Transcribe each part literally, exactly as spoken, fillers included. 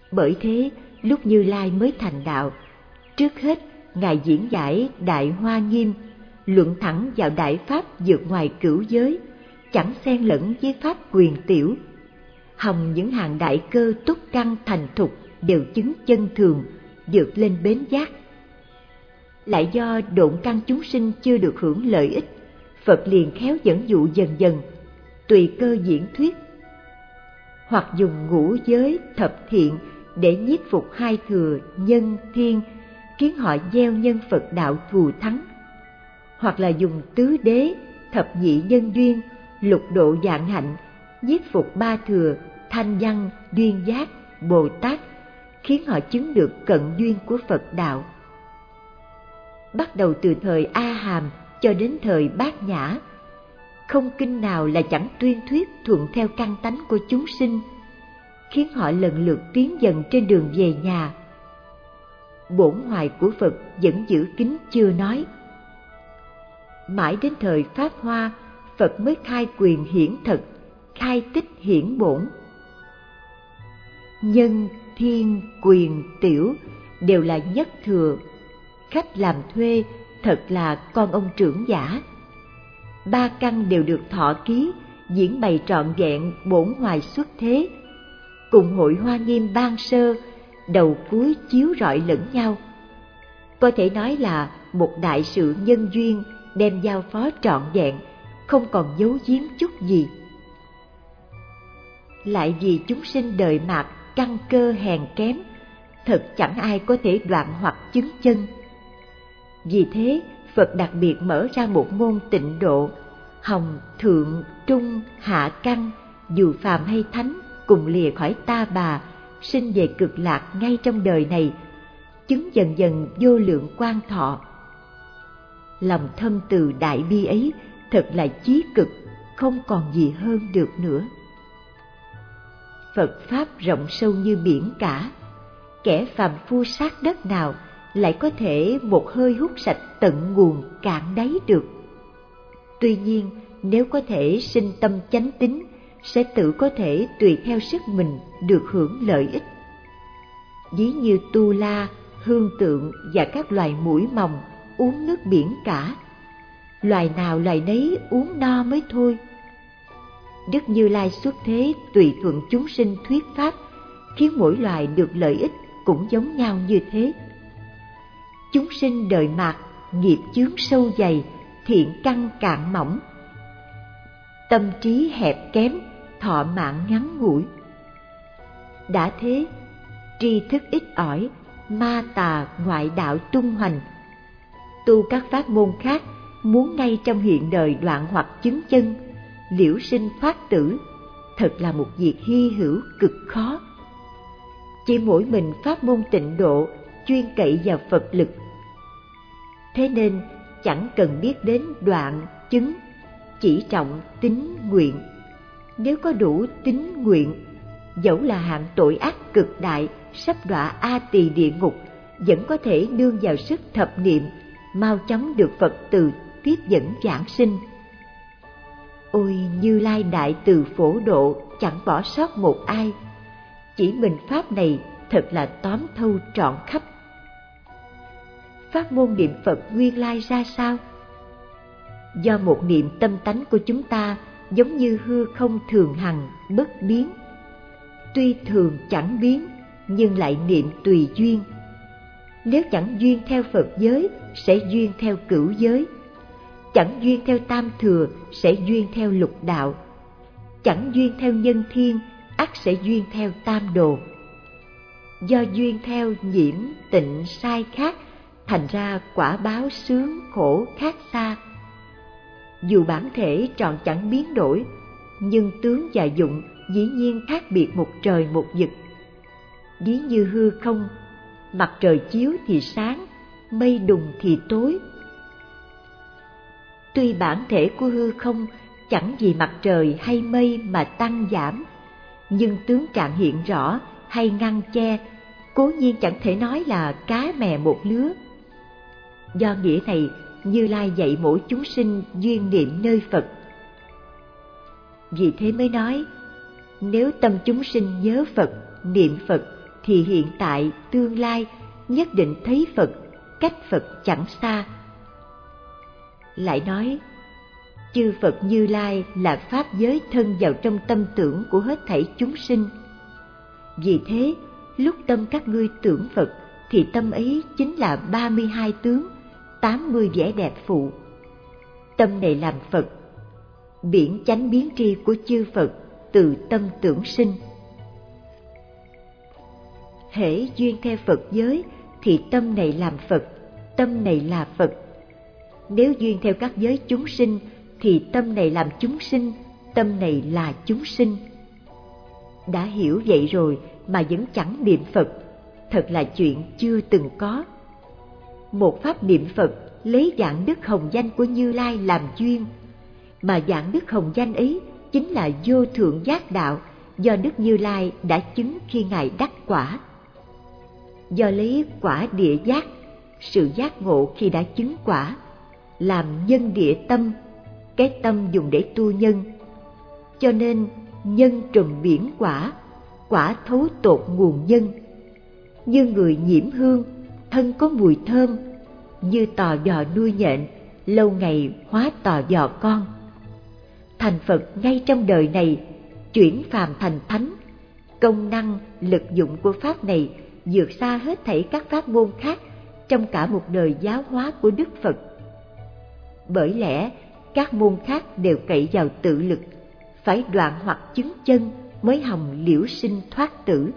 Bởi thế, lúc Như Lai mới thành đạo, trước hết Ngài diễn giải Đại Hoa Nghiêm, luận thẳng vào đại pháp vượt ngoài cửu giới, chẳng xen lẫn với pháp quyền tiểu. Hòng những hàng đại cơ túc căn thành thục đều chứng chân thường, vượt lên bến giác. Lại do độn căn chúng sinh chưa được hưởng lợi ích, Phật liền khéo dẫn dụ dần dần, tùy cơ diễn thuyết, hoặc dùng ngũ giới thập thiện để nhiếp phục hai thừa nhân thiên, khiến họ gieo nhân Phật đạo thù thắng, hoặc là dùng tứ đế thập nhị nhân duyên lục độ vạn hạnh nhiếp phục ba thừa thanh văn duyên giác Bồ Tát, khiến họ chứng được cận duyên của Phật đạo. Bắt đầu từ thời A Hàm cho đến thời Bát Nhã, không kinh nào là chẳng tuyên thuyết thuận theo căn tánh của chúng sinh, khiến họ lần lượt tiến dần trên đường về nhà. Bổn hoài của Phật vẫn giữ kín chưa nói. Mãi đến thời Pháp Hoa, Phật mới khai quyền hiển thực, khai tích hiển bổn. Nhân, thiên, quyền, tiểu đều là nhất thừa, khách làm thuê thật là con ông trưởng giả. Ba căn đều được thọ ký, diễn bày trọn vẹn bổn hoài xuất thế, cùng hội Hoa Nghiêm ban sơ, đầu cuối chiếu rọi lẫn nhau. Có thể nói là một đại sự nhân duyên đem giao phó trọn vẹn, không còn giấu giếm chút gì. Lại vì chúng sinh đời mạt căn cơ hèn kém, thật chẳng ai có thể đoạn hoặc chứng chân. Vì thế, Phật đặc biệt mở ra một môn tịnh độ, hòng thượng, trung, hạ căn, dù phàm hay thánh, cùng lìa khỏi ta bà, sinh về cực lạc ngay trong đời này, chứng dần dần vô lượng quan thọ. Lòng thâm từ đại bi ấy thật là chí cực, không còn gì hơn được nữa. Phật Pháp rộng sâu như biển cả, kẻ phàm phu sát đất nào lại có thể một hơi hút sạch tận nguồn cạn đáy được. Tuy nhiên, nếu có thể sinh tâm chánh tín, sẽ tự có thể tùy theo sức mình được hưởng lợi ích. Ví như tu la, hương tượng và các loài muỗi mòng uống nước biển cả, loài nào loài nấy uống no mới thôi. Đức Như Lai xuất thế tùy thuận chúng sinh thuyết pháp, khiến mỗi loài được lợi ích cũng giống nhau như thế. Chúng sinh đời mạt, nghiệp chướng sâu dày, thiện căn cạn mỏng, tâm trí hẹp kém, thọ mạng ngắn ngủi. Đã thế, tri thức ít ỏi, ma tà ngoại đạo tung hoành. Tu các pháp môn khác, muốn ngay trong hiện đời đoạn hoặc chứng chân, liễu sinh thoát tử, thật là một việc hy hữu cực khó. Chỉ mỗi mình pháp môn tịnh độ chuyên cậy vào Phật lực. Thế nên chẳng cần biết đến đoạn, chứng, chỉ trọng tín nguyện. Nếu có đủ tín nguyện, dẫu là hạng tội ác cực đại, sắp đọa A Tỳ địa ngục, vẫn có thể nương vào sức thập niệm, mau chóng được Phật từ tiếp dẫn giảng sinh. Ôi Như Lai đại từ phổ độ, chẳng bỏ sót một ai. Chỉ mình pháp này thật là tóm thâu trọn khắp. Pháp môn niệm Phật nguyên lai ra sao? Do một niệm tâm tánh của chúng ta giống như hư không thường hằng, bất biến. Tuy thường chẳng biến, nhưng lại niệm tùy duyên. Nếu chẳng duyên theo Phật giới, sẽ duyên theo cửu giới. Chẳng duyên theo tam thừa, sẽ duyên theo lục đạo. Chẳng duyên theo nhân thiên, ắt sẽ duyên theo tam đồ. Do duyên theo nhiễm, tịnh, sai khác, thành ra quả báo sướng, khổ khác xa. Dù bản thể tròn chẳng biến đổi, nhưng tướng và dụng dĩ nhiên khác biệt một trời một vực. Ví như hư không, mặt trời chiếu thì sáng, mây đùng thì tối. Tuy bản thể của hư không chẳng vì mặt trời hay mây mà tăng giảm, nhưng tướng trạng hiện rõ hay ngăn che, cố nhiên chẳng thể nói là cá mè một lứa. Do nghĩa này, Như Lai dạy mỗi chúng sinh duyên niệm nơi Phật. Vì thế mới nói, nếu tâm chúng sinh nhớ Phật, niệm Phật, thì hiện tại, tương lai nhất định thấy Phật, cách Phật chẳng xa. Lại nói, chư Phật Như Lai là pháp giới thân vào trong tâm tưởng của hết thảy chúng sinh. Vì thế, lúc tâm các ngươi tưởng Phật, thì tâm ấy chính là ba mươi hai tướng, tám mươi vẻ đẹp phụ. Tâm này làm Phật, biển chánh biến tri của chư Phật từ tâm tưởng sinh. Hễ duyên theo Phật giới thì tâm này làm Phật, tâm này là Phật. Nếu duyên theo các giới chúng sinh thì tâm này làm chúng sinh, tâm này là chúng sinh. Đã hiểu vậy rồi mà vẫn chẳng niệm Phật, thật là chuyện chưa từng có. Một pháp niệm Phật lấy dạng đức hồng danh của Như Lai làm duyên, mà dạng đức hồng danh ấy chính là vô thượng giác đạo do Đức Như Lai đã chứng khi Ngài đắc quả. Do lấy quả địa giác, sự giác ngộ khi đã chứng quả, làm nhân địa tâm, cái tâm dùng để tu nhân. Cho nên nhân trùm biển quả, quả thấu tột nguồn nhân. Như người nhiễm hương, thân có mùi thơm, như tò giò nuôi nhện, lâu ngày hóa tò giò con. Thành Phật ngay trong đời này, chuyển phàm thành thánh. Công năng, lực dụng của pháp này vượt xa hết thảy các pháp môn khác trong cả một đời giáo hóa của Đức Phật. Bởi lẽ các môn khác đều cậy vào tự lực, phải đoạn hoặc chứng chân mới hòng liễu sinh thoát tử.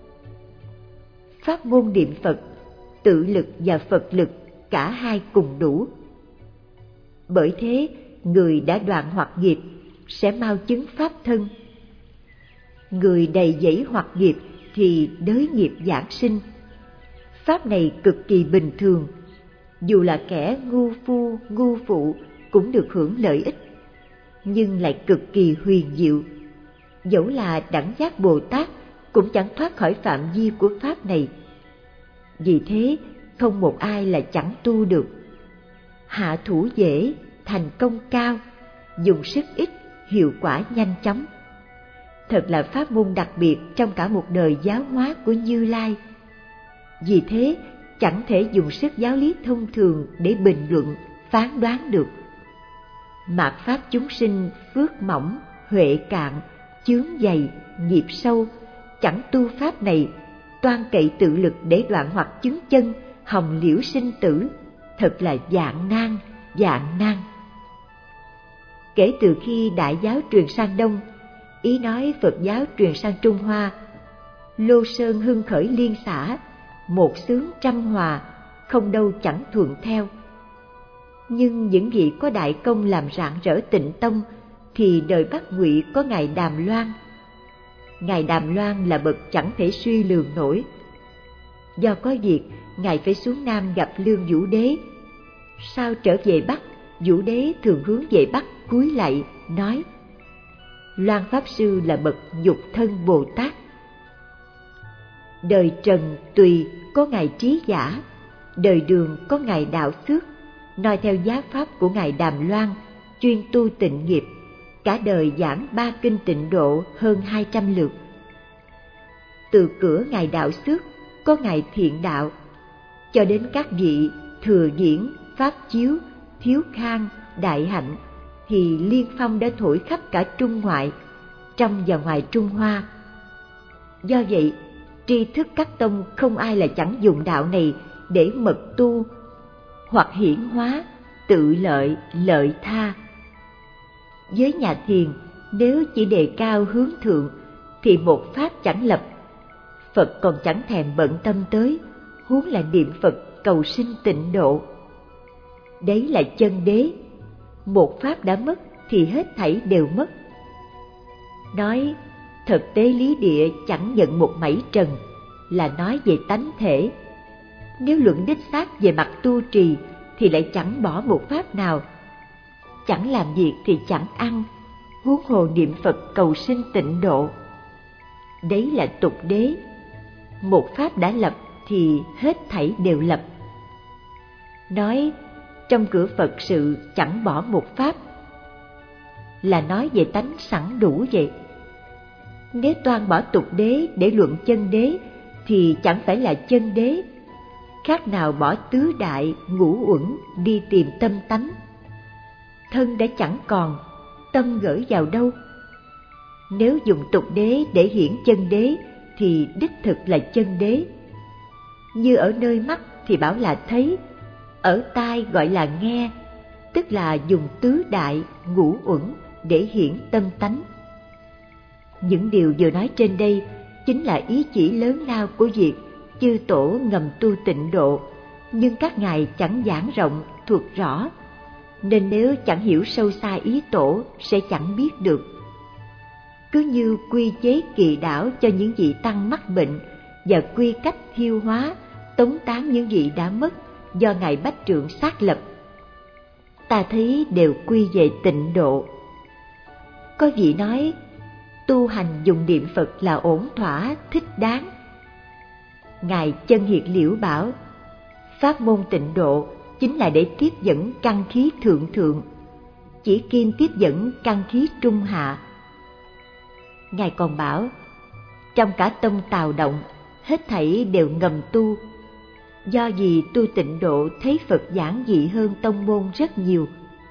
Pháp môn niệm Phật, tự lực và Phật lực cả hai cùng đủ. Bởi thế, người đã đoạn hoặc nghiệp sẽ mau chứng pháp thân. Người đầy dẫy hoặc nghiệp thì đới nghiệp giảng sinh. Pháp này cực kỳ bình thường, dù là kẻ ngu phu, ngu phụ cũng được hưởng lợi ích, nhưng lại cực kỳ huyền diệu. Dẫu là đẳng giác Bồ Tát cũng chẳng thoát khỏi phạm vi của pháp này. Vì thế, không một ai là chẳng tu được. Hạ thủ dễ, thành công cao, dùng sức ít, hiệu quả nhanh chóng. Thật là pháp môn đặc biệt trong cả một đời giáo hóa của Như Lai. Vì thế, chẳng thể dùng sức giáo lý thông thường để bình luận, phán đoán được. Mạt pháp chúng sinh phước mỏng, huệ cạn, chướng dày, nghiệp sâu, chẳng tu pháp này, toan cậy tự lực để đoạn hoặc chứng chân, hòng liễu sinh tử, thật là vạn nan, vạn nan. Kể từ khi Đại giáo truyền sang Đông, ý nói Phật giáo truyền sang Trung Hoa, Lô Sơn hưng khởi liên xã, một xướng trăm hòa, không đâu chẳng thuận theo. Nhưng những vị có đại công làm rạng rỡ Tịnh Tông thì đời Bắc Ngụy có Ngài Đàm Loan. Ngài Đàm Loan là bậc chẳng thể suy lường nổi. Do có việc, Ngài phải xuống Nam gặp Lương Vũ Đế. Sau trở về Bắc, Vũ Đế thường hướng về Bắc cúi lạy, nói: Loan Pháp Sư là bậc nhục thân Bồ Tát. Đời Trần Tùy có Ngài Trí Giả, đời Đường có Ngài Đạo Xước, noi theo giáo pháp của Ngài Đàm Loan, chuyên tu tịnh nghiệp, cả đời giảng ba kinh tịnh độ hơn hai trăm lượt. Từ cửa Ngài Đạo Xước có Ngài Thiện Đạo, cho đến các vị Thừa Diễn, Pháp Chiếu, Thiếu Khang, Đại Hạnh, thì liên phong đã thổi khắp cả Trung Ngoại, trong và ngoài Trung Hoa. Do vậy, tri thức các tông không ai là chẳng dùng đạo này để mật tu, hoặc hiển hóa, tự lợi, lợi tha. Với nhà thiền, nếu chỉ đề cao hướng thượng, thì một pháp chẳng lập. Phật còn chẳng thèm bận tâm tới, huống là niệm Phật cầu sinh tịnh độ. Đấy là chân đế, một pháp đã mất thì hết thảy đều mất. Nói thực tế lý địa chẳng nhận một mảy trần, là nói về tánh thể. Nếu luận đích xác về mặt tu trì thì lại chẳng bỏ một pháp nào. Chẳng làm việc thì chẳng ăn, huống hồ niệm Phật cầu sinh tịnh độ. Đấy là tục đế, một pháp đã lập thì hết thảy đều lập. Nói trong cửa Phật sự chẳng bỏ một pháp, là nói về tánh sẵn đủ vậy. Nếu toan bỏ tục đế để luận chân đế thì chẳng phải là chân đế, khác nào bỏ tứ đại ngũ uẩn đi tìm tâm tánh. Thân đã chẳng còn, tâm gửi vào đâu? Nếu dùng tục đế để hiển chân đế thì đích thực là chân đế. Như ở nơi mắt thì bảo là thấy, ở tai gọi là nghe, tức là dùng tứ đại ngũ uẩn để hiển tâm tánh. Những điều vừa nói trên đây chính là ý chỉ lớn lao của việc chư tổ ngầm tu tịnh độ, nhưng các ngài chẳng giảng rộng thuộc rõ, nên nếu chẳng hiểu sâu xa ý tổ sẽ chẳng biết được. Cứ như quy chế kỳ đảo cho những vị tăng mắc bệnh và quy cách thiêu hóa, tống tán những vị đã mất do ngài Bách Trượng xác lập, ta thấy đều quy về tịnh độ. Có vị nói tu hành dùng niệm Phật là ổn thỏa, thích đáng. Ngài Chân Hiệt Liễu bảo, pháp môn tịnh độ chính là để tiếp dẫn căn khí thượng thượng, chỉ kiên tiếp dẫn căn khí trung hạ. Ngài còn bảo, trong cả tông Tào Động, hết thảy đều ngầm tu. Do gì tu tịnh độ thấy Phật giản dị hơn tông môn rất nhiều.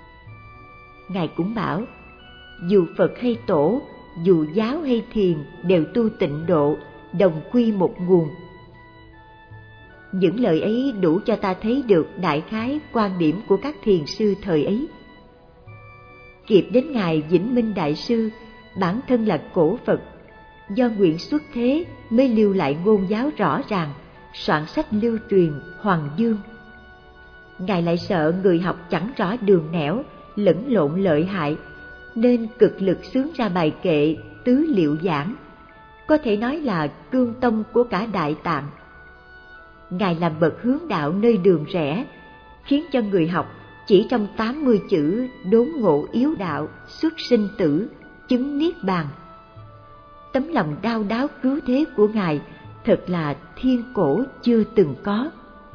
Ngài cũng bảo, dù Phật hay Tổ, dù giáo hay thiền đều tu tịnh độ, đồng quy một nguồn. Những lời ấy đủ cho ta thấy được đại khái quan điểm của các thiền sư thời ấy. Kịp đến ngài Vĩnh Minh Đại Sư, bản thân là cổ Phật, do nguyện xuất thế mới lưu lại ngôn giáo rõ ràng, soạn sách lưu truyền Hoàng Dương. Ngài lại sợ người học chẳng rõ đường nẻo, lẫn lộn lợi hại, nên cực lực xướng ra bài kệ Tứ Liệu Giảng, có thể nói là cương tông của cả Đại Tạng. Ngài làm bậc hướng đạo nơi đường rẽ, khiến cho người học chỉ trong tám mươi chữ đốn ngộ yếu đạo, xuất sinh tử, chứng niết bàn. Tấm lòng đau đáu cứu thế của Ngài thật là thiên cổ chưa từng có.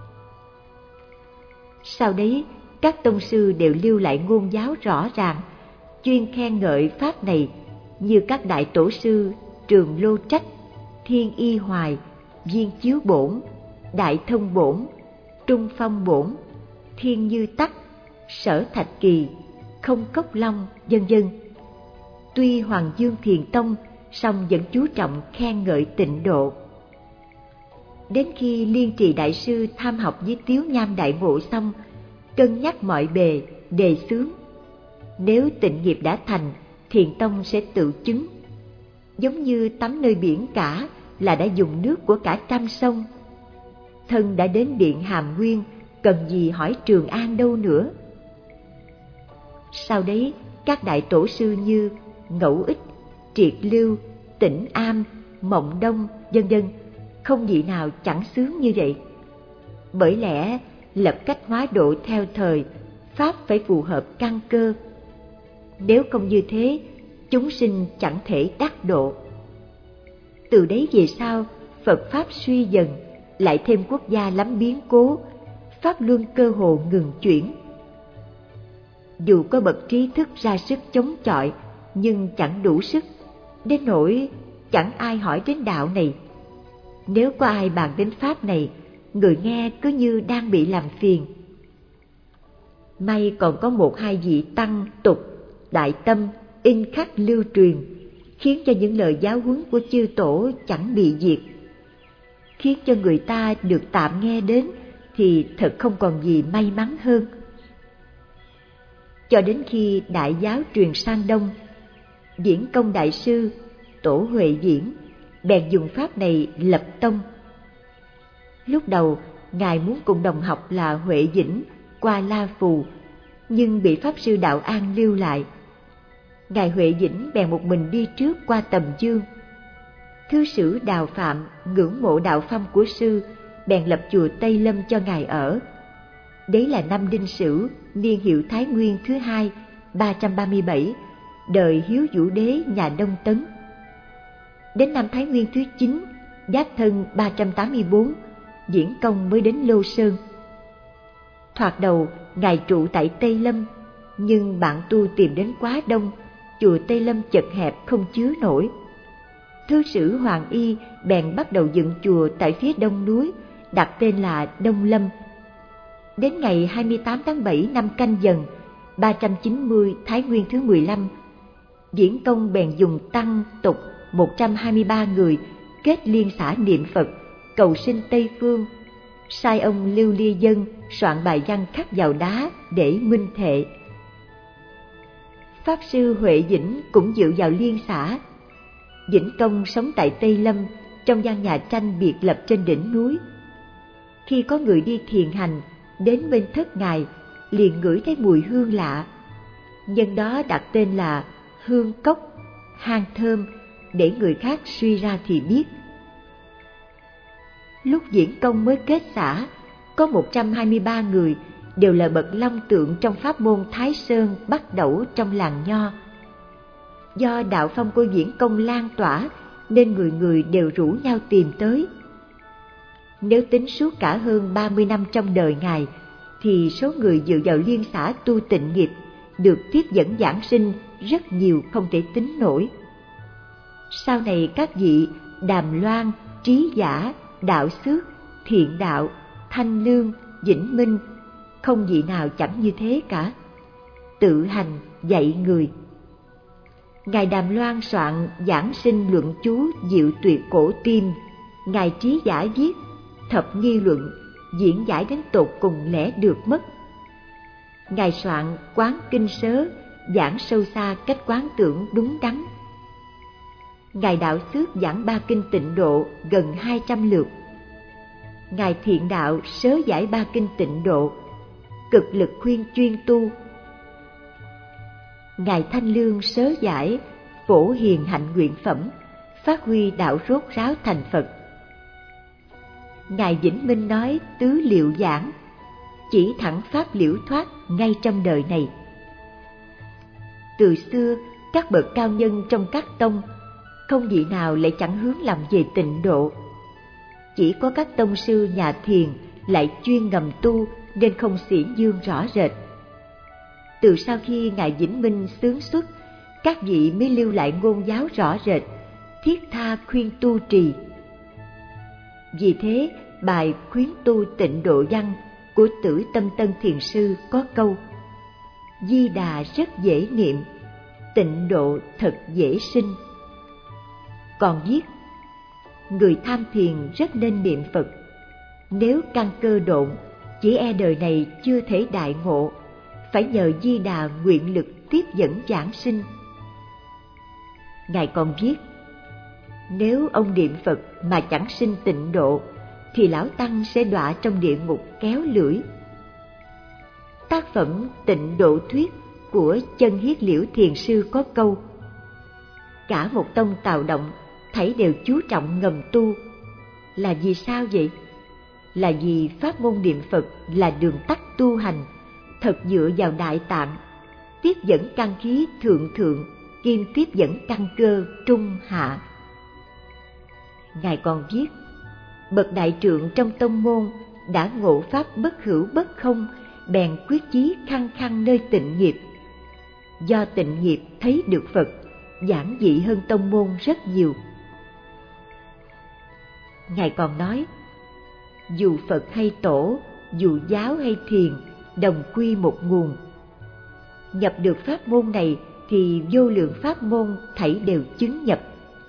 Sau đấy, các tông sư đều lưu lại ngôn giáo rõ ràng, chuyên khen ngợi pháp này, như các đại tổ sư Trường Lô Trách, Thiên Y Hoài, Viên Chiếu Bổn, Đại Thông Bổn, Trung Phong Bổn, Thiên Như Tắc, Sở Thạch Kỳ, Không Cốc Long, vân vân. Tuy Hoàng Dương Thiền Tông, song vẫn chú trọng khen ngợi tịnh độ. Đến khi Liên Trì Đại Sư tham học với Tiếu Nham Đại Ngộ xong, cân nhắc mọi bề, đề xướng, nếu tịnh nghiệp đã thành, Thiền Tông sẽ tự chứng. Giống như tắm nơi biển cả là đã dùng nước của cả trăm sông. Thân đã đến điện Hàm Nguyên, cần gì hỏi Trường An đâu nữa. Sau đấy, các đại tổ sư như Ngẫu Ích, Triệt Lưu, Tĩnh Am, Mộng Đông, vân vân, không vị nào chẳng sướng như vậy. Bởi lẽ lập cách hóa độ theo thời, pháp phải phù hợp căn cơ. Nếu không như thế, chúng sinh chẳng thể đắc độ. Từ đấy về sau, Phật pháp suy dần, lại thêm quốc gia lắm biến cố, pháp luân cơ hồ ngừng chuyển. Dù có bậc trí thức ra sức chống chọi, nhưng chẳng đủ sức, đến nỗi chẳng ai hỏi đến đạo này. Nếu có ai bàn đến pháp này, người nghe cứ như đang bị làm phiền. May còn có một hai vị tăng tục, đại tâm, in khắc lưu truyền, khiến cho những lời giáo huấn của chư tổ chẳng bị diệt. Khiến cho người ta được tạm nghe đến thì thật không còn gì may mắn hơn. Cho đến khi đại giáo truyền sang Đông, Viễn Công Đại Sư, Tổ Huệ Viễn, bèn dùng pháp này lập tông. Lúc đầu, Ngài muốn cùng đồng học là Huệ Vĩnh qua La Phù, nhưng bị Pháp Sư Đạo An lưu lại. Ngài Huệ Vĩnh bèn một mình đi trước qua Tầm Dương. Thư sử Đào Phạm ngưỡng mộ đạo phong của sư, bèn lập chùa Tây Lâm cho Ngài ở. Đấy là năm Đinh Sửu, niên hiệu Thái Nguyên thứ hai, ba trăm ba mươi bảy, đời Hiếu Vũ Đế nhà Đông Tấn. Đến năm Thái Nguyên thứ chín, Giáp Thân ba trăm tám mươi bốn, Viễn Công mới đến Lô Sơn. Thoạt đầu, Ngài trụ tại Tây Lâm, nhưng bạn tu tìm đến quá đông, chùa Tây Lâm chật hẹp không chứa nổi. Thứ sử Hoàng Y bèn bắt đầu dựng chùa tại phía đông núi, đặt tên là Đông Lâm. Đến ngày hai mươi tám tháng bảy năm Canh Dần, ba trăm chín mươi Thái Nguyên thứ mười lăm, Viễn Công bèn dùng tăng tục một trăm hai mươi ba người kết liên xã niệm Phật, cầu sinh Tây Phương, sai ông Lưu Ly Dân soạn bài văn khắc vào đá để minh thệ. Pháp sư Huệ Dĩnh cũng dự vào liên xã. Vĩnh Công sống tại Tây Lâm, trong gian nhà tranh biệt lập trên đỉnh núi. Khi có người đi thiền hành đến bên thất ngài, liền ngửi thấy mùi hương lạ. Nhân đó đặt tên là Hương Cốc, hang thơm, để người khác suy ra thì biết. Lúc Viễn Công mới kết xã, có một trăm hai mươi ba người, đều là bậc long tượng trong pháp môn Thái Sơn Bắt Đẩu trong làng Nho. Do đạo phong của Viễn Công lan tỏa, nên người người đều rủ nhau tìm tới. Nếu tính suốt cả hơn ba mươi năm trong đời ngài, thì số người dự vào liên xã tu tịnh nghiệp, được tiếp dẫn giảng sinh rất nhiều không thể tính nổi. Sau này các vị Đàm Loan, Trí Giả, Đạo Xước, Thiện Đạo, Thanh Lương, Vĩnh Minh, không vị nào chẳng như thế cả, tự hành dạy người. Ngài Đàm Loan soạn giảng sinh luận chú Diệu Tuyệt Cổ Tim, ngài Trí Giả viết Thập Nghi Luận, diễn giải đến tột cùng lẽ được mất. Ngài soạn Quán Kinh Sớ, giảng sâu xa cách quán tưởng đúng đắn. Ngài Đạo Xước giảng ba kinh Tịnh Độ gần hai trăm lượt. Ngài Thiện Đạo sớ giải ba kinh Tịnh Độ, cực lực khuyên chuyên tu. Ngài Thanh Lương sớ giải Phổ Hiền Hạnh Nguyện Phẩm, phát huy đạo rốt ráo thành Phật. Ngài Vĩnh Minh nói tứ liệu giảng, chỉ thẳng pháp liễu thoát ngay trong đời này. Từ xưa, các bậc cao nhân trong các tông, không vị nào lại chẳng hướng lòng về tịnh độ. Chỉ có các tông sư nhà thiền lại chuyên ngầm tu, nên không xiển dương rõ rệt. Từ sau khi ngài Vĩnh Minh xướng xuất, các vị mới lưu lại ngôn giáo rõ rệt, thiết tha khuyên tu trì. Vì thế, bài khuyến tu tịnh độ văn của Tử Tâm Tân Thiền Sư có câu: Di Đà rất dễ niệm, tịnh độ thật dễ sinh. Còn viết: người tham thiền rất nên niệm Phật, nếu căn cơ độn, chỉ e đời này chưa thể đại ngộ, phải nhờ Di Đà nguyện lực tiếp dẫn giảng sinh. Ngài còn viết: nếu ông niệm Phật mà chẳng sinh tịnh độ, thì lão tăng sẽ đọa trong địa ngục kéo lưỡi. Tác phẩm Tịnh Độ Thuyết của Chân Hiết Liễu Thiền Sư có câu: cả một tông Tào Động thảy đều chú trọng ngầm tu. Là vì sao vậy? Là vì pháp môn niệm Phật là đường tắt tu hành, thật dựa vào Đại Tạng, tiếp dẫn căn khí thượng thượng, kiêm tiếp dẫn căn cơ trung hạ. Ngài còn viết: bậc đại trượng trong tông môn đã ngộ pháp bất hữu bất không, bèn quyết chí khăng khăng nơi tịnh nghiệp. Do tịnh nghiệp thấy được Phật, giản dị hơn tông môn rất nhiều. Ngài còn nói: dù Phật hay Tổ, dù giáo hay thiền, đồng quy một nguồn. Nhập được pháp môn này thì vô lượng pháp môn thảy đều chứng nhập.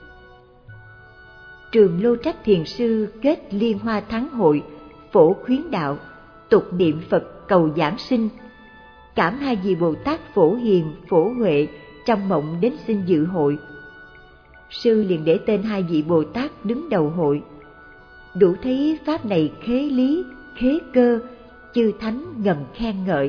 Trường Lô Trách Thiền Sư kết Liên Hoa Thắng Hội, phổ khuyến đạo, tục niệm Phật cầu giảng sinh. Cảm hai vị Bồ Tát Phổ Hiền, Phổ Huệ trong mộng đến xin dự hội. Sư liền để tên hai vị Bồ Tát đứng đầu hội. Đủ thấy pháp này khế lý, khế cơ, chư thánh ngầm khen ngợi.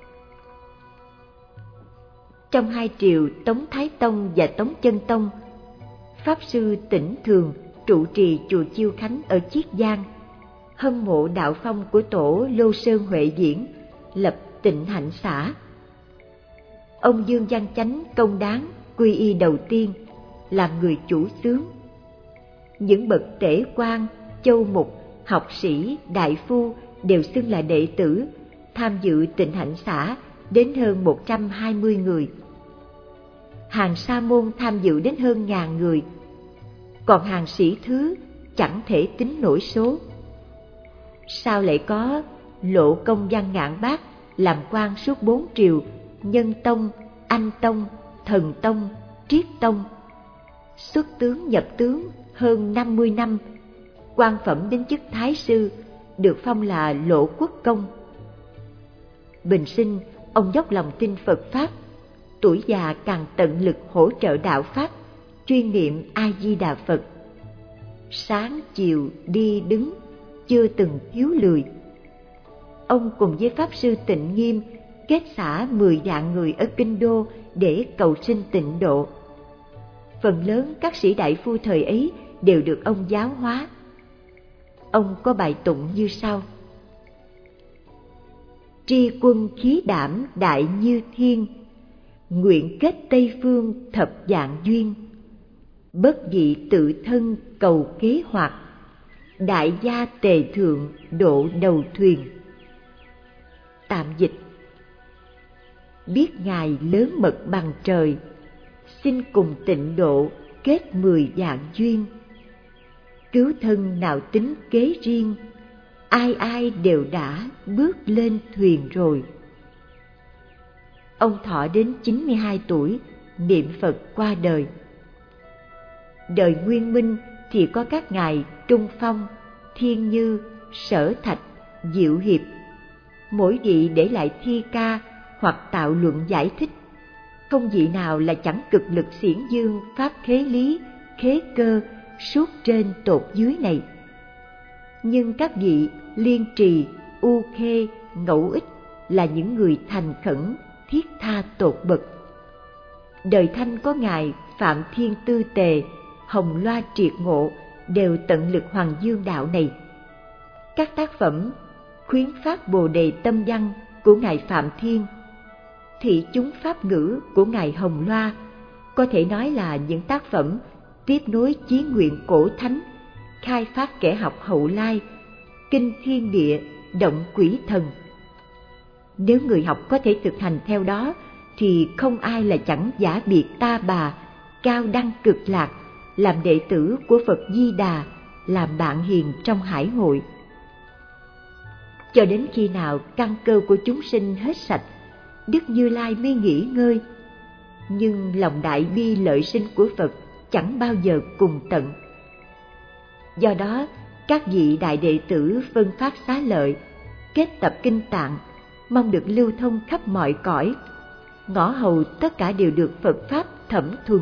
Trong hai triều Tống Thái Tông và Tống Chân Tông, Pháp sư Tĩnh Thường trụ trì chùa Chiêu Khánh ở Chiết Giang, hâm mộ đạo phong của tổ Lô Sơn Huệ Diễn, lập Tịnh Hạnh xã. Ông Dương Văn Chánh công đáng quy y đầu tiên, làm người chủ xướng. Những bậc tể quan, châu mục, học sĩ, đại phu đều xưng là đệ tử, tham dự Tịnh Hạnh xã đến hơn một trăm hai mươi người. Hàng sa môn tham dự đến hơn ngàn người. còn hàng sĩ thứ chẳng thể tính nổi số. Sao lại có Lộ Công Văn Ngạn Bác làm quan suốt bốn triều, Nhân Tông, Anh Tông, Thần Tông, Triết Tông, xuất tướng nhập tướng hơn năm mươi năm, quan phẩm đến chức Thái sư, được phong là Lộ Quốc Công. Bình sinh, ông dốc lòng tin Phật Pháp, tuổi già càng tận lực hỗ trợ đạo Pháp, chuyên niệm A Di Đà Phật. Sáng chiều đi đứng, chưa từng thiếu lười. Ông cùng với Pháp Sư Tịnh Nghiêm kết xã mười vạn người ở Kinh Đô để cầu sinh tịnh độ. Phần lớn các sĩ đại phu thời ấy đều được ông giáo hóa. Ông có bài tụng như sau: tri quân khí đảm đại như thiên, nguyện kết Tây Phương thập vạn duyên, bất dị tự thân cầu kế hoạch, đại gia tề thượng độ đầu thuyền. Tạm dịch: biết Ngài lớn mật bằng trời, xin cùng tịnh độ kết mười vạn duyên. Cứu thân nào tính kế riêng, ai ai đều đã bước lên thuyền rồi. Ông thọ đến chín mươi hai tuổi, niệm Phật qua đời. Đời Nguyên Minh thì có các ngài Trung Phong, Thiên Như, Sở Thạch, Diệu Hiệp, mỗi vị để lại thi ca hoặc tạo luận giải thích, không vị nào là chẳng cực lực xiển dương pháp khế lý, khế cơ suốt trên tột dưới này. Nhưng các vị Liên Trì, U Khê, Ngẫu Ích là những người thành khẩn, thiết tha tột bậc. Đời Thanh có ngài Phạm Thiên Tư Tề, Hồng Loa Triệt Ngộ đều tận lực hoàng dương đạo này. Các tác phẩm Khuyến Phát Bồ Đề Tâm Văn của ngài Phạm Thiên, Thị Chúng Pháp Ngữ của ngài Hồng Loa có thể nói là những tác phẩm tiếp nối chí nguyện cổ thánh, khai phát kẻ học hậu lai, kinh thiên địa, động quỷ thần. Nếu người học có thể thực hành theo đó thì không ai là chẳng giả biệt ta bà, cao đăng cực lạc, làm đệ tử của Phật Di Đà, làm bạn hiền trong hải hội. Cho đến khi nào căn cơ của chúng sinh hết sạch, Đức Như Lai mới nghỉ ngơi. Nhưng lòng đại bi lợi sinh của Phật chẳng bao giờ cùng tận. Do đó, các vị đại đệ tử phân phát xá lợi, kết tập kinh tạng, mong được lưu thông khắp mọi cõi, ngõ hầu tất cả đều được Phật Pháp thẩm thuần.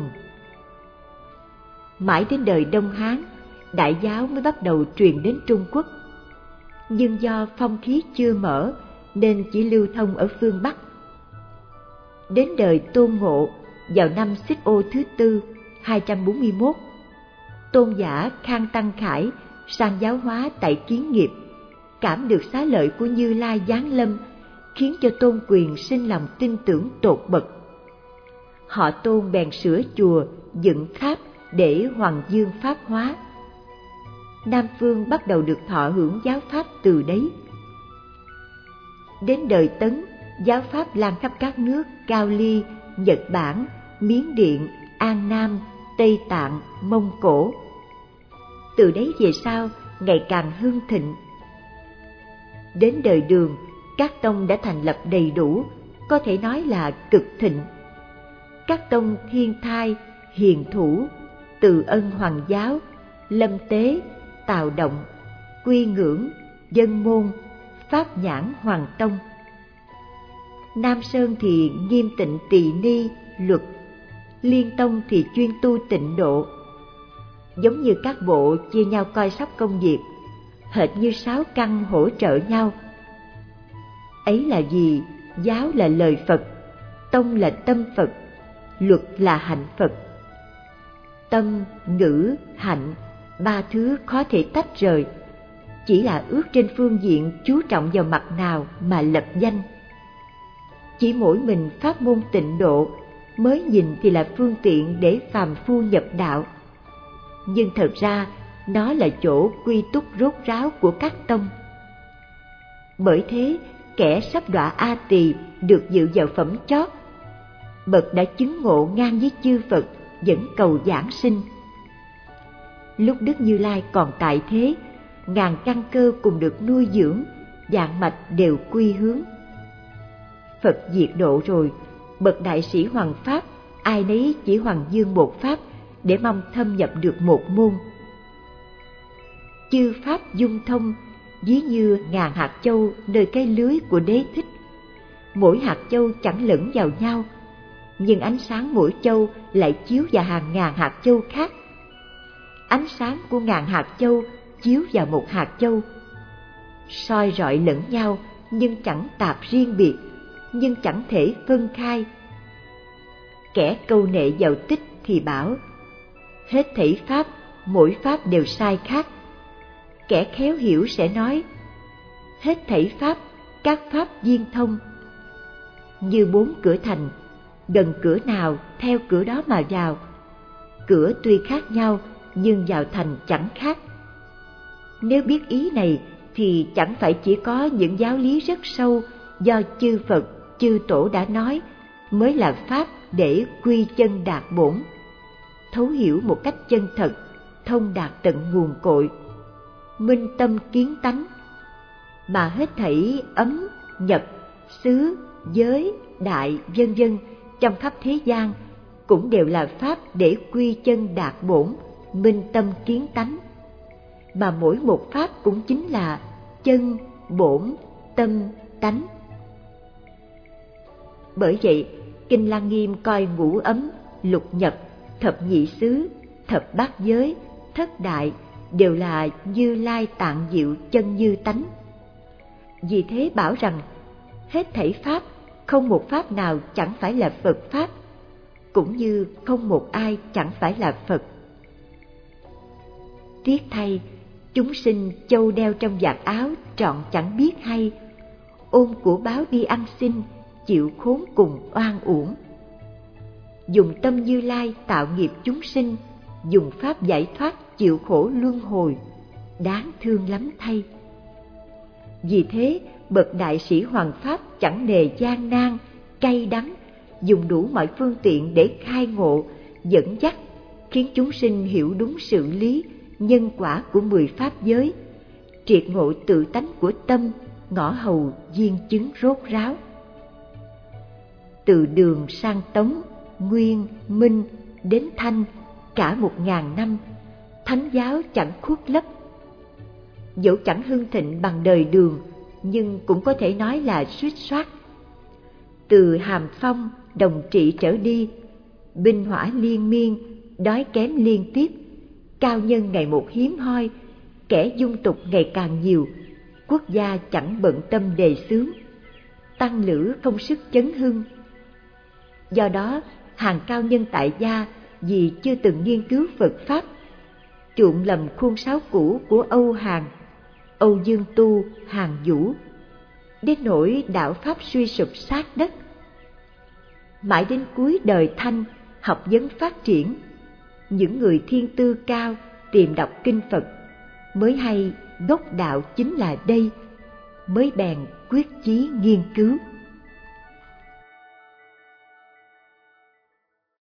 Mãi đến đời Đông Hán, Đại giáo mới bắt đầu truyền đến Trung Quốc. Nhưng do phong khí chưa mở nên chỉ lưu thông ở phương Bắc. Đến đời Tôn Ngộ vào năm Xích Ô thứ tư hai trăm bốn mươi mốt, tôn giả Khang Tăng Khải sang giáo hóa tại Kiến Nghiệp, cảm được xá lợi của Như Lai giáng lâm, khiến cho Tôn Quyền sinh lòng tin tưởng tột bậc. Họ Tôn bèn sửa chùa, dựng tháp để hoàng dương pháp hóa. Nam phương bắt đầu được thọ hưởng giáo pháp từ đấy. Đến đời Tấn, giáo pháp lan khắp các nước Cao Ly, Nhật Bản, Miến Điện, An Nam, Tây Tạng, Mông Cổ. Từ đấy về sau ngày càng hưng thịnh. Đến đời Đường, các tông đã thành lập đầy đủ, có thể nói là cực thịnh. Các tông Thiên Thai, Hiền Thủ, Từ Ân Hoàng giáo, Lâm Tế, Tào Động, Quy Ngưỡng, Dân Môn, Pháp Nhãn Hoàng Tông. Nam Sơn thì nghiêm tịnh tỳ ni, luật. Liên Tông thì chuyên tu tịnh độ. Giống như các bộ chia nhau coi sóc công việc, hệt như sáu căn hỗ trợ nhau. Ấy là gì? Giáo là lời Phật, tông là tâm Phật, luật là hạnh Phật. Tâm, ngữ, hạnh, ba thứ khó thể tách rời, chỉ là ước trên phương diện chú trọng vào mặt nào mà lập danh. Chỉ mỗi mình pháp môn tịnh độ mới nhìn thì là phương tiện để phàm phu nhập đạo, nhưng thật ra nó là chỗ quy túc rốt ráo của các tông. Bởi thế, kẻ sắp đọa A Tỳ được dự vào phẩm chót, bậc đã chứng ngộ ngang với chư Phật vẫn cầu giảng sinh. lúc Đức Như Lai còn tại thế, ngàn căn cơ cùng được nuôi dưỡng, vạn mạch đều quy hướng. Phật diệt độ rồi, bậc đại sĩ hoằng pháp, ai nấy chỉ hoằng dương một pháp để mong thâm nhập được một môn. Chư pháp dung thông, ví như ngàn hạt châu nơi cái lưới của Đế Thích. Mỗi hạt châu chẳng lẫn vào nhau, nhưng ánh sáng mỗi châu lại chiếu vào hàng ngàn hạt châu khác. Ánh sáng của ngàn hạt châu chiếu vào một hạt châu, soi rọi lẫn nhau nhưng chẳng tạp riêng biệt, nhưng chẳng thể phân khai. Kẻ câu nệ vào tích thì bảo, hết thảy pháp, mỗi pháp đều sai khác. Kẻ khéo hiểu sẽ nói, hết thảy pháp, các pháp viên thông. Như bốn cửa thành, gần cửa nào theo cửa đó mà vào. Cửa tuy khác nhau, nhưng vào thành chẳng khác. Nếu biết ý này thì chẳng phải chỉ có những giáo lý rất sâu do chư Phật, chư Tổ đã nói mới là pháp để quy chân đạt bổn, thấu hiểu một cách chân thật, thông đạt tận nguồn cội, minh tâm kiến tánh, mà hết thảy ấm, nhập, xứ, giới, đại, vân vân trong khắp thế gian cũng đều là pháp để quy chân đạt bổn, minh tâm kiến tánh, mà mỗi một pháp cũng chính là chân, bổn, tâm, tánh. Bởi vậy, Kinh Lăng Nghiêm coi ngũ ấm, lục nhập, thập nhị xứ, thập bát giới, thất đại đều là Như Lai tạng diệu chân như tánh. Vì thế bảo rằng, hết thảy pháp, không một pháp nào chẳng phải là Phật pháp, cũng như không một ai chẳng phải là Phật. Tiếc thay, chúng sinh châu đeo trong vạt áo trọn chẳng biết hay, ôm của báo đi ăn xin, chịu khốn cùng oan uổng. Dùng tâm Như Lai tạo nghiệp chúng sinh, dùng pháp giải thoát chịu khổ luân hồi, đáng thương lắm thay. Vì thế, bậc đại sĩ hoằng pháp chẳng nề gian nan, cay đắng, dùng đủ mọi phương tiện để khai ngộ, dẫn dắt, khiến chúng sinh hiểu đúng sự lý, nhân quả của mười pháp giới, triệt ngộ tự tánh của tâm, ngõ hầu viên chứng rốt ráo. Từ Đường sang Tống, Nguyên, Minh đến Thanh, cả một ngàn năm, thánh giáo chẳng khuất lấp. Dẫu chẳng hưng thịnh bằng đời Đường, nhưng cũng có thể nói là suýt soát. Từ Hàm Phong, Đồng Trị trở đi, binh hỏa liên miên, đói kém liên tiếp, cao nhân ngày một hiếm hoi, kẻ dung tục ngày càng nhiều, quốc gia chẳng bận tâm đề xướng, tăng lữ không sức chấn hưng. Do đó, hàng cao nhân tại gia vì chưa từng nghiên cứu Phật Pháp, chuộng lầm khuôn sáo cũ của Âu Hàn, Âu Dương Tu, Hàn Vũ, đến nỗi đạo Pháp suy sụp sát đất. Mãi đến cuối đời Thanh, học vấn phát triển, những người thiên tư cao tìm đọc kinh Phật mới hay gốc đạo chính là đây, mới bèn quyết chí nghiên cứu.